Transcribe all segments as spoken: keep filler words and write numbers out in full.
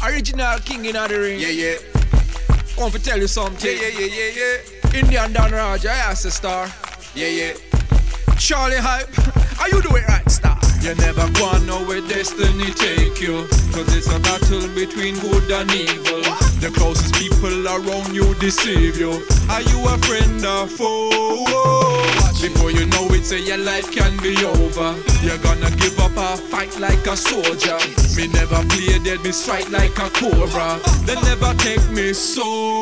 Original king in the ring. Yeah, yeah. Come to tell you something. Yeah, yeah, yeah, yeah, yeah. Indian Don Raja, I ask the star. Yeah, yeah. Charlie Hype, how you do it right, star? You never gonna know where destiny take you, cause it's a battle between good and evil. The closest people around you deceive you. Are you a friend or foe? Before you know it, say your life can be over. You're gonna give up a fight like a soldier. Me never play dead, me strike like a cobra. They never take me so.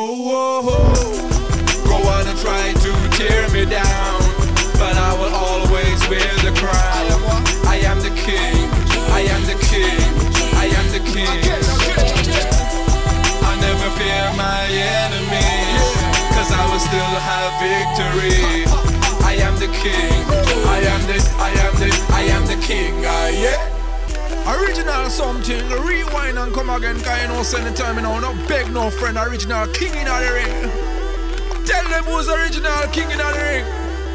Go on and try to tear me down, but I will always wear the crown. I am the king, I am the king, I am the king. I never fear my enemies, cause I will still have victory. I am the king, I am the, I am the, I am the king, ah, yeah. Original something, rewind and come again, cause you know send the time, you know, no beg no friend, original king in the ring. Tell them who's original king in the ring.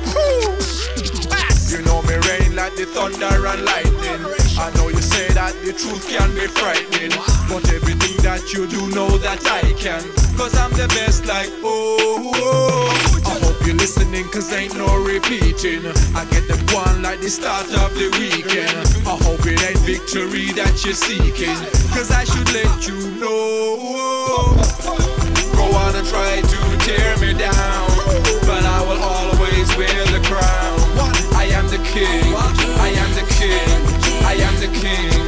You know me rain like the thunder and lightning. I know you say that the truth can be frightening, but everything that you do know that I can, cause I'm the best like oh, oh. I hope you're listening cause ain't no repeating. I get them one like the start of the weekend. I hope it ain't victory that you're seeking, cause I should let you know. Go on and try to tear me down, but I will always wear the crown. I am the king, I am the king, I am the king.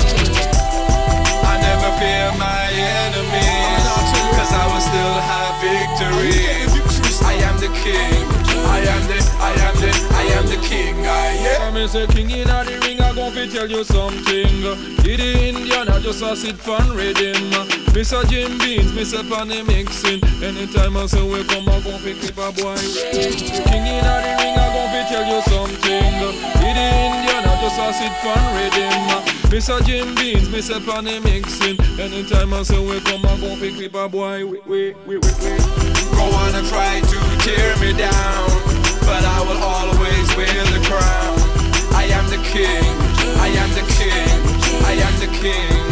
I never fear my enemies, cause I will still have victory. I am the king, I am the, I am the, I am the king, I yeah. I'm a king in the ring, I'm gonna tell you something. Did the Indian, I just a sit fan rhythm. Mister Jim Beans, Mister Panny mixing. Anytime I say we come, I'm gonna pick up a boy. King in the ring, I'm gonna tell you something. Did the Indian, I just a sit fan rhythm. Mister Jim Beans, Mister Panny mixing. Anytime I say we come, I'm gonna pick up a boy. Wait, wait, wait, wait, wait. Go on and try to tear me down, but I will always wear the crown. I am the king, I am the king, I am the king.